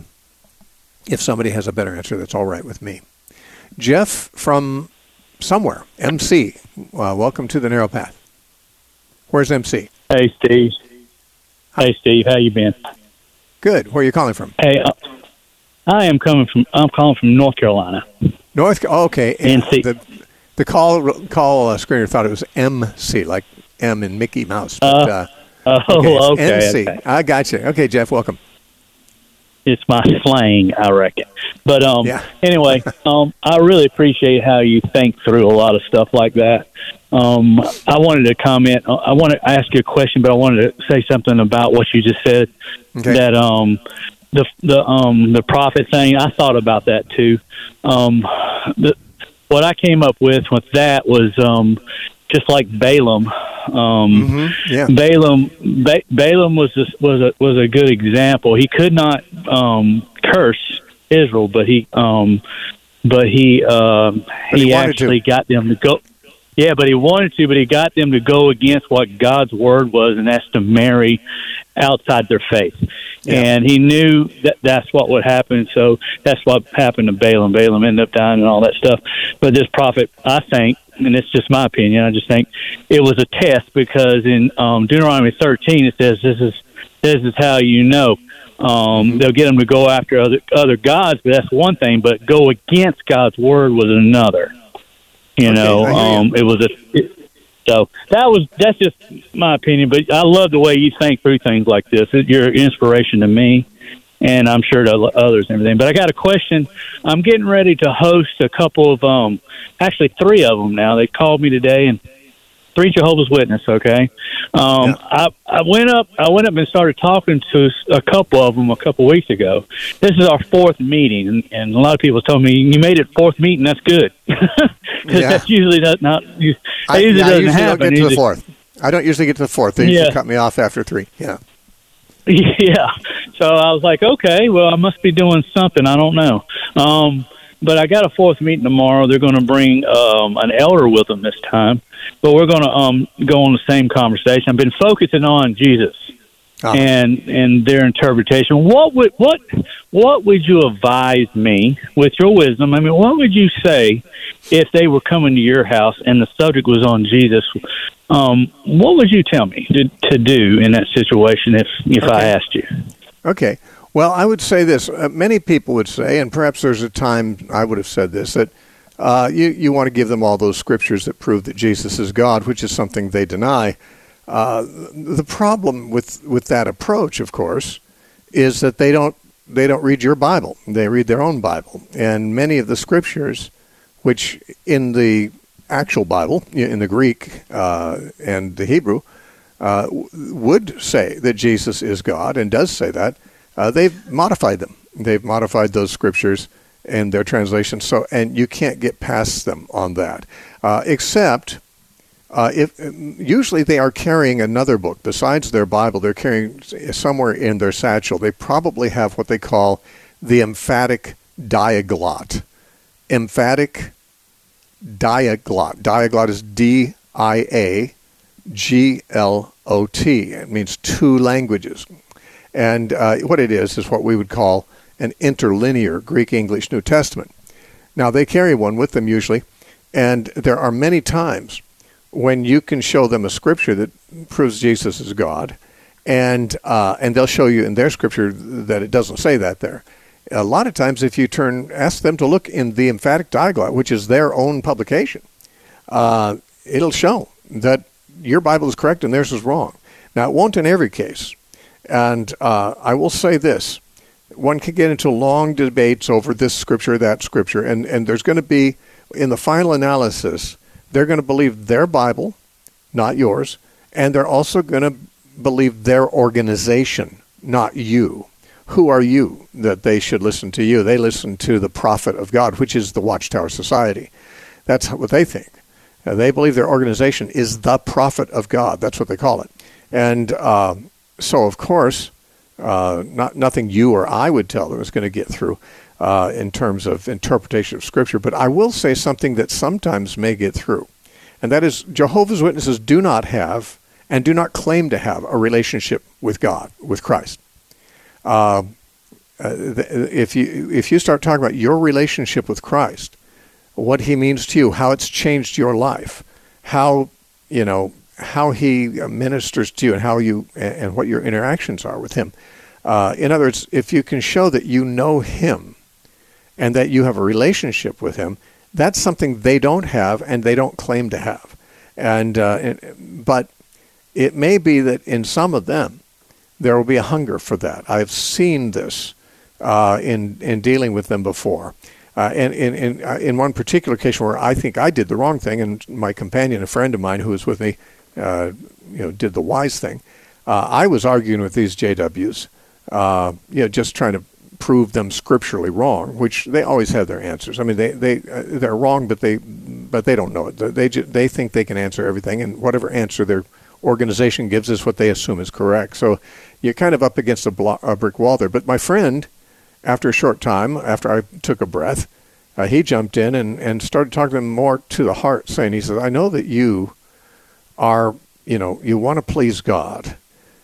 if somebody has a better answer, that's all right with me. Jeff from somewhere, M C, uh, welcome to the Narrow Path. Where's M C? Hey, Steve. Hey, Steve. How you been? Good. Where are you calling from? Hey, uh, I am coming from. I'm calling from North Carolina. North. Oh, okay. And the the call call uh, screener thought it was M C, like M in Mickey Mouse. But, uh, uh, oh, okay. okay. M C. Okay. I got you. Okay, Jeff. Welcome. It's my slang, I reckon. But um, yeah. anyway, um, I really appreciate how you think through a lot of stuff like that. Um, I wanted to comment. I want to ask you a question, but I wanted to say something about what you just said. Okay. That um, the the um the prophet thing. I thought about that too. Um, the, what I came up with with that was um, just like Balaam. Um, mm-hmm. yeah. Balaam ba- Balaam was a, was a was a good example. He could not um, curse Israel, but he um, but he um, but he, he actually to. got them to go. Yeah, but he wanted to, but he got them to go against what God's word was, and that's to marry outside their faith. Yeah. And he knew that that's what would happen, so that's what happened to Balaam. Balaam ended up dying and all that stuff. But this prophet, I think, and it's just my opinion, I just think it was a test, because in um, Deuteronomy thirteen it says this is this is how you know. Um, they'll get them to go after other other gods, but that's one thing. But go against God's word was another. You okay, know, um, it was a. It, so that was that's just my opinion. But I love the way you think through things like this. You're an inspiration to me, and I'm sure to others and everything. But I got a question. I'm getting ready to host a couple of, um, actually three of them now. They called me today, and three Jehovah's Witnesses. Okay, um, yeah. I I went up I went up and started talking to a couple of them a couple weeks ago. This is our fourth meeting, and, and a lot of people told me you made it fourth meeting. That's good, because yeah. that's usually not. not that I, usually yeah, doesn't I usually happen. don't get to the fourth. I don't usually get to the fourth. They yeah. usually cut me off after three. Yeah. Yeah. So I was like, okay, well, I must be doing something. I don't know. Um, but I got a fourth meeting tomorrow. They're going to bring um, an elder with them this time. But we're going to um, go on the same conversation. I've been focusing on Jesus uh-huh. and and their interpretation. What would what what would you advise me with your wisdom? I mean, what would you say if they were coming to your house and the subject was on Jesus? Um, what would you tell me to, to do in that situation if if okay. I asked you? Okay. Well, I would say this. Uh, many people would say, and perhaps there's a time I would have said this, that uh, you, you want to give them all those scriptures that prove that Jesus is God, which is something they deny. Uh, the problem with, with that approach, of course, is that they don't they don't read your Bible. They read their own Bible. And many of the scriptures, which in the actual Bible, in the Greek uh, and the Hebrew, uh, would say that Jesus is God and does say that, uh, they've modified them. They've modified those scriptures and their translations, so and you can't get past them on that. Uh, except, uh, if usually they are carrying another book besides their Bible. They're carrying somewhere in their satchel. They probably have what they call the emphatic diaglot. Emphatic diaglot. Diaglot is D I A G L O T. It means two languages. And uh, what it is is what we would call an interlinear Greek-English New Testament. Now, they carry one with them usually, and there are many times when you can show them a scripture that proves Jesus is God, and uh, and they'll show you in their scripture that it doesn't say that there. A lot of times, if you turn, ask them to look in the emphatic diaglot, which is their own publication, uh, it'll show that your Bible is correct and theirs is wrong. Now, it won't in every case. And uh, I will say this. One can get into long debates over this scripture, that scripture, and, and there's going to be, in the final analysis, they're going to believe their Bible, not yours, and they're also going to believe their organization, not you. Who are you that they should listen to you? They listen to the prophet of God, which is the Watchtower Society. That's what they think. Uh, they believe their organization is the prophet of God. That's what they call it. And uh, so, of course, uh, not nothing you or I would tell them is going to get through uh, in terms of interpretation of Scripture. But I will say something that sometimes may get through, and that is Jehovah's Witnesses do not have and do not claim to have a relationship with God, with Christ. Uh, if you if you start talking about your relationship with Christ, what he means to you, how it's changed your life, how you know how he ministers to you, and how you and what your interactions are with him. Uh, in other words, if you can show that you know him and that you have a relationship with him, that's something they don't have and they don't claim to have. And, uh, and but it may be that in some of them there will be a hunger for that. I've seen this uh, in in dealing with them before. Uh, and in in, uh, in one particular case where I think I did the wrong thing, and my companion, a friend of mine who was with me, uh, you know, did the wise thing. Uh, I was arguing with these J Ws, uh, you know, just trying to prove them scripturally wrong, which they always have their answers. I mean, they they uh, they're wrong, but they but they don't know it. They they, they think they can answer everything, and whatever answer their organization gives is what they assume is correct. So you're kind of up against a, blo- a brick wall there. But my friend, after a short time, after I took a breath, uh, he jumped in and, and started talking to them more to the heart, saying, he said, I know that you are, you know, you want to please God,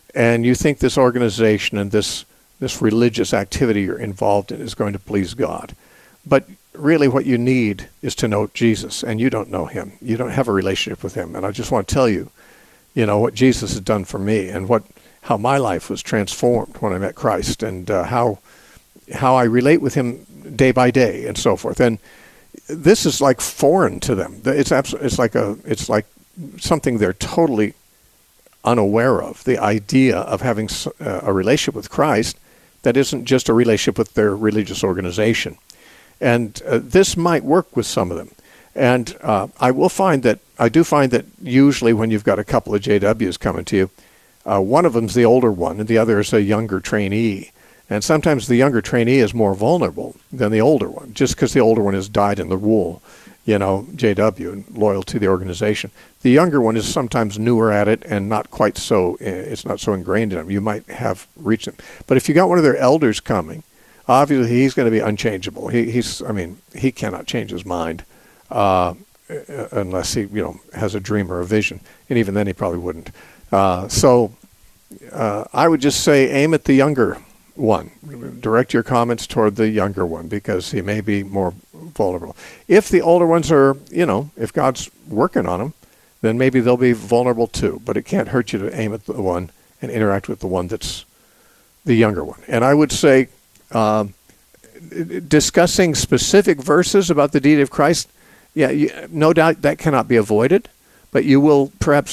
and you think this organization and this this religious activity you're involved in is going to please God. But really what you need is to know Jesus, and you don't know him. You don't have a relationship with him. And I just want to tell you, you know, what Jesus has done for me and what how my life was transformed when I met Christ, and uh, how how I relate with him day by day and so forth. And this is like foreign to them. It's absolutely, it's like a it's like something they're totally unaware of, the idea of having a relationship with Christ that isn't just a relationship with their religious organization. And uh, this might work with some of them. And uh, I will find that, I do find that usually when you've got a couple of J Ws coming to you, uh, one of them's the older one and the other is a younger trainee. And sometimes the younger trainee is more vulnerable than the older one, just because the older one has dyed in the wool, you know, J W, and loyal to the organization. The younger one is sometimes newer at it and not quite so, it's not so ingrained in them. You might have reached them. But if you got one of their elders coming, obviously he's going to be unchangeable. He, he's, I mean, he cannot change his mind uh, unless he, you know, has a dream or a vision. And even then he probably wouldn't. Uh, so uh, I would just say aim at the younger one. Direct your comments toward the younger one because he may be more vulnerable. If the older ones are, you know, if God's working on them, then maybe they'll be vulnerable too. But it can't hurt you to aim at the one and interact with the one that's the younger one. And I would say um, discussing specific verses about the deity of Christ, yeah, you, no doubt that cannot be avoided, but you will perhaps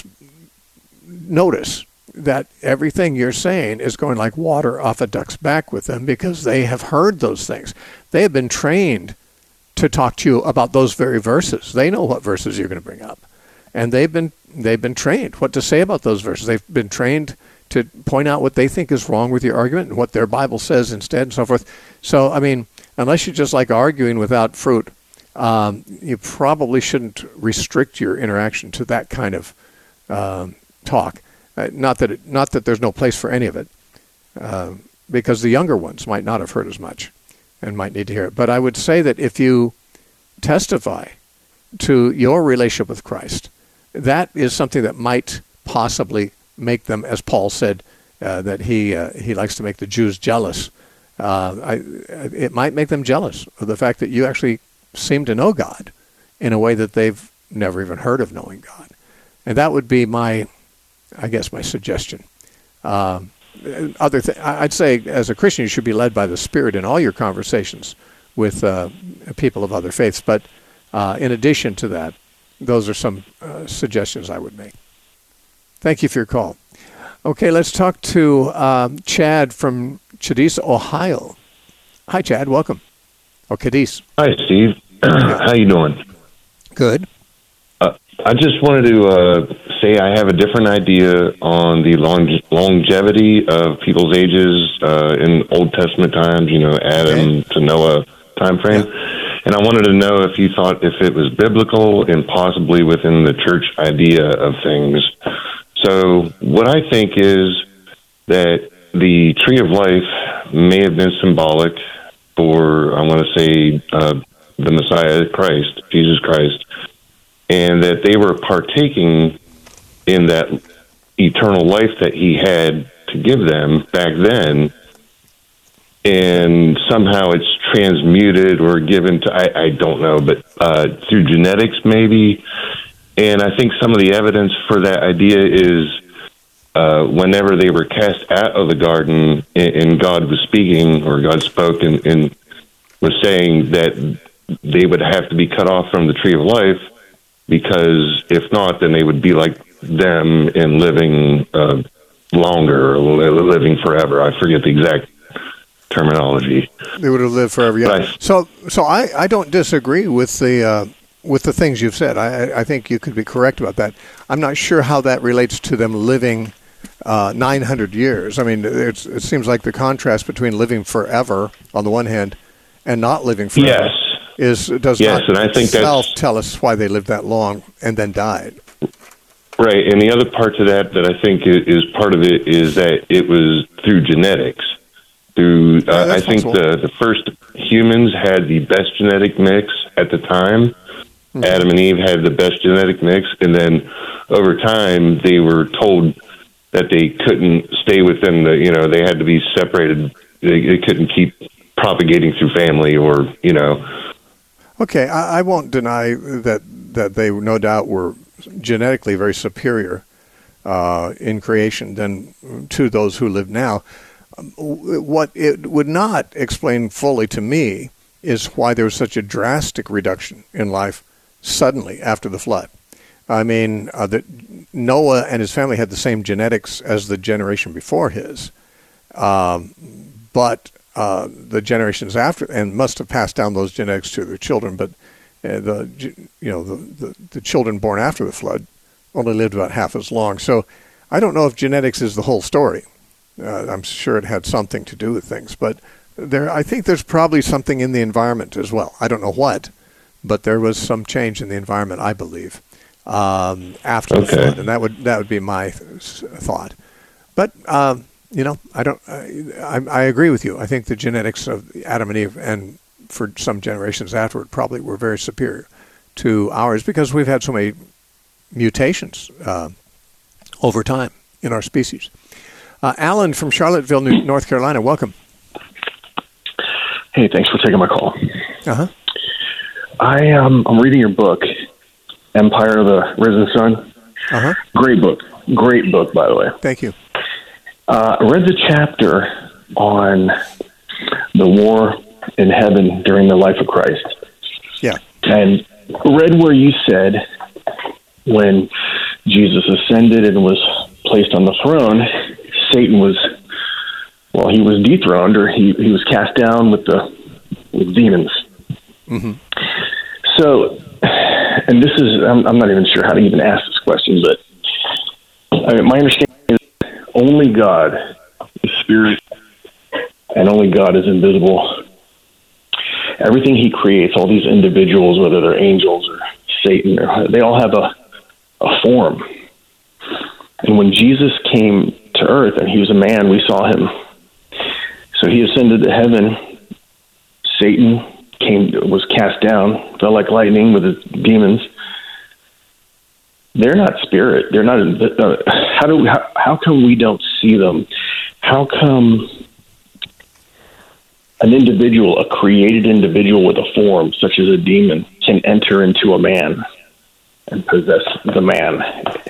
notice that everything you're saying is going like water off a duck's back with them because they have heard those things. They have been trained to talk to you about those very verses. They know what verses you're going to bring up. And they've been they've been trained what to say about those verses. They've been trained to point out what they think is wrong with your argument and what their Bible says instead and so forth. So, I mean, unless you just like arguing without fruit, um, you probably shouldn't restrict your interaction to that kind of um, talk. Uh, not that it, not that there's no place for any of it, uh, because the younger ones might not have heard as much and might need to hear it. But I would say that if you testify to your relationship with Christ, that is something that might possibly make them, as Paul said, uh, that he uh, he likes to make the Jews jealous. Uh, I, it might make them jealous of the fact that you actually seem to know God in a way that they've never even heard of knowing God. And that would be my, I guess, my suggestion. Um, other th- I'd say as a Christian, you should be led by the Spirit in all your conversations with uh, people of other faiths. But uh, in addition to that, those are some uh, suggestions I would make. Thank you for your call. Okay, let's talk to um, Chad from Cadiz, Ohio. Hi, Chad. Welcome. Oh, Cadiz. Hi, Steve. How you doing? Good. Uh, I just wanted to uh, say I have a different idea on the long- longevity of people's ages uh, in Old Testament times, you know, Adam okay. to Noah time frame. Yeah. And I wanted to know if you thought if it was biblical and possibly within the church idea of things. So what I think is that the tree of life may have been symbolic for, I want to say, uh, the Messiah, Christ, Jesus Christ, and that they were partaking in that eternal life that he had to give them back then, and somehow it's transmuted or given to, I, I don't know, but uh, through genetics maybe. And I think some of the evidence for that idea is uh, whenever they were cast out of the garden and, and God was speaking, or God spoke and, and was saying that they would have to be cut off from the tree of life, because if not, then they would be like them and living uh, longer, or living forever. I forget the exact terminology. They would have lived forever. Yeah. I, so, so I, I don't disagree with the uh, with the things you've said. I, I think you could be correct about that. I'm not sure how that relates to them living uh, nine hundred years. I mean, it's, it seems like the contrast between living forever on the one hand and not living forever yes. is does yes, not and I think itself that's, tell us why they lived that long and then died. Right, and the other part to that that I think is part of it is that it was through genetics. Through, uh, yeah, I think possible. the the first humans had the best genetic mix at the time. Mm-hmm. Adam and Eve had the best genetic mix, and then over time they were told that they couldn't stay within the, you know, they had to be separated. They, they couldn't keep propagating through family or, you know. Okay, I, I won't deny that, that they no doubt were genetically very superior uh, in creation than to those who live now. What it would not explain fully to me is why there was such a drastic reduction in life suddenly after the flood. I mean, uh, that Noah and his family had the same genetics as the generation before his, um, but uh, the generations after, and must have passed down those genetics to their children. But uh, the you know the, the the children born after the flood only lived about half as long. So I don't know if genetics is the whole story. Uh, I'm sure it had something to do with things, but there, I think there's probably something in the environment as well. I don't know what, but there was some change in the environment, I believe, um, after okay. the flood, and that would that would be my th- thought. But um, you know, I don't. I, I agree with you. I think the genetics of Adam and Eve, and for some generations afterward, probably were very superior to ours because we've had so many mutations uh, over time in our species. Uh, Alan from Charlottesville, New- North Carolina, welcome. Hey, thanks for taking my call. Uh-huh. I, um, I'm reading your book, Empire of the Risen Sun. Uh-huh. Great book. Great book, by the way. Thank you. Uh, I read the chapter on the war in heaven during the life of Christ. Yeah. And read where you said when Jesus ascended and was placed on the throne, Satan was, well, he was dethroned, or he, he was cast down with the with demons. Mm-hmm. So, and this is, I'm, I'm not even sure how to even ask this question, but I mean, my understanding is only God is spirit, and only God is invisible. Everything he creates, all these individuals, whether they're angels or Satan, or, they all have a, a form. And when Jesus came to earth and he was a man, we saw him. So he ascended to heaven. Satan came, was cast down, fell like lightning with his demons. They're not spirit. They're not. Uh, how do? How, how come we don't see them? How come an individual, a created individual with a form, such as a demon, can enter into a man and possess the man?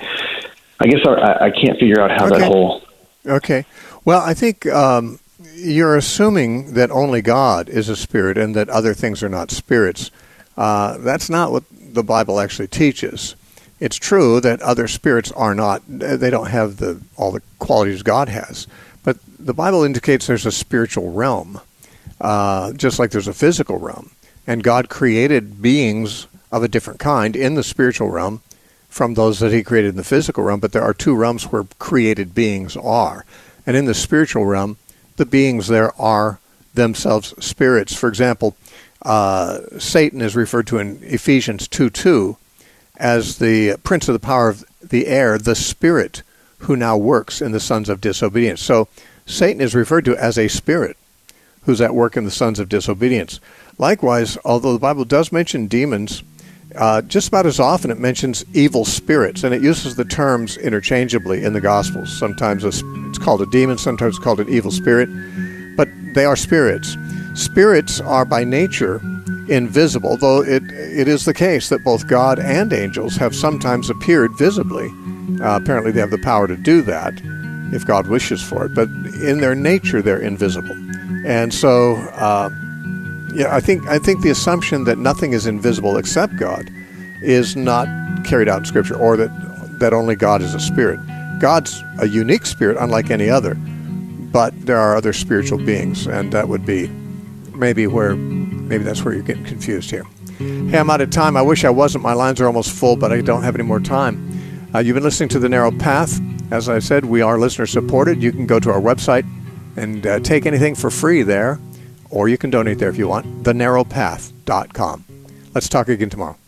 I guess I, I can't figure out how okay. that whole... Okay. Well, I think um, you're assuming that only God is a spirit and that other things are not spirits. Uh, that's not what the Bible actually teaches. It's true that other spirits are not, they don't have the all the qualities God has. But the Bible indicates there's a spiritual realm, uh, just like there's a physical realm. And God created beings of a different kind in the spiritual realm from those that he created in the physical realm, but there are two realms where created beings are. And in the spiritual realm, the beings there are themselves spirits. For example, uh, Satan is referred to in Ephesians two two as the prince of the power of the air, the spirit who now works in the sons of disobedience. So Satan is referred to as a spirit who's at work in the sons of disobedience. Likewise, although the Bible does mention demons, Uh, just about as often it mentions evil spirits, and it uses the terms interchangeably in the Gospels. Sometimes it's called a demon, sometimes it's called an evil spirit, but they are spirits. Spirits are by nature invisible, though it it is the case that both God and angels have sometimes appeared visibly. Uh, apparently they have the power to do that if God wishes for it, but in their nature they're invisible. And so... Uh, Yeah, I think I think the assumption that nothing is invisible except God is not carried out in Scripture, or that that only God is a spirit. God's a unique spirit, unlike any other, but there are other spiritual beings, and that would be maybe where maybe that's where you're getting confused here. Hey, I'm out of time. I wish I wasn't. My lines are almost full, but I don't have any more time. Uh, you've been listening to The Narrow Path. As I said, we are listener supported. You can go to our website and uh, take anything for free there, or you can donate there if you want, the narrow path dot com. Let's talk again tomorrow.